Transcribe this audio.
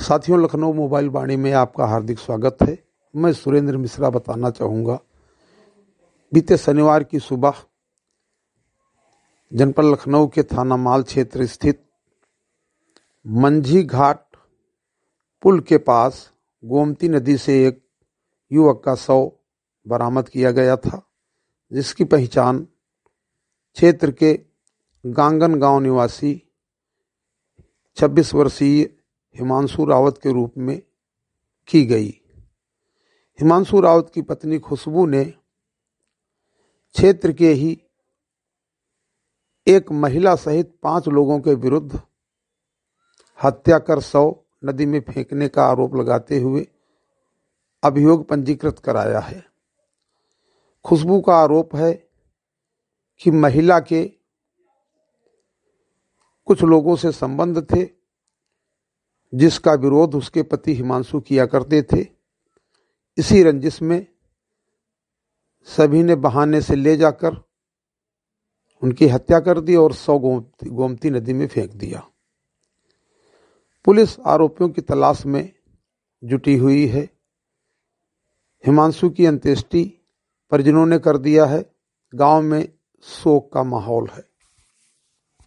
साथियों, लखनऊ मोबाइल वाणी में आपका हार्दिक स्वागत है। मैं सुरेंद्र मिश्रा बताना चाहूँगा। बीते शनिवार की सुबह जनपद लखनऊ के थाना माल क्षेत्र स्थित मंझी घाट पुल के पास गोमती नदी से एक युवक का शव बरामद किया गया था, जिसकी पहचान क्षेत्र के गांगन गांव निवासी 26 वर्षीय हिमांशु रावत के रूप में की गई। हिमांशु रावत की पत्नी खुशबू ने क्षेत्र के ही एक महिला सहित 5 लोगों के विरुद्ध हत्या कर शव नदी में फेंकने का आरोप लगाते हुए अभियोग पंजीकृत कराया है। खुशबू का आरोप है कि महिला के कुछ लोगों से संबंध थे, जिसका विरोध उसके पति हिमांशु किया करते थे। इसी रंजिश में सभी ने बहाने से ले जाकर उनकी हत्या कर दी और शव गोमती नदी में फेंक दिया। पुलिस आरोपियों की तलाश में जुटी हुई है। हिमांशु की अंत्येष्टि परिजनों ने कर दिया है। गांव में शोक का माहौल है।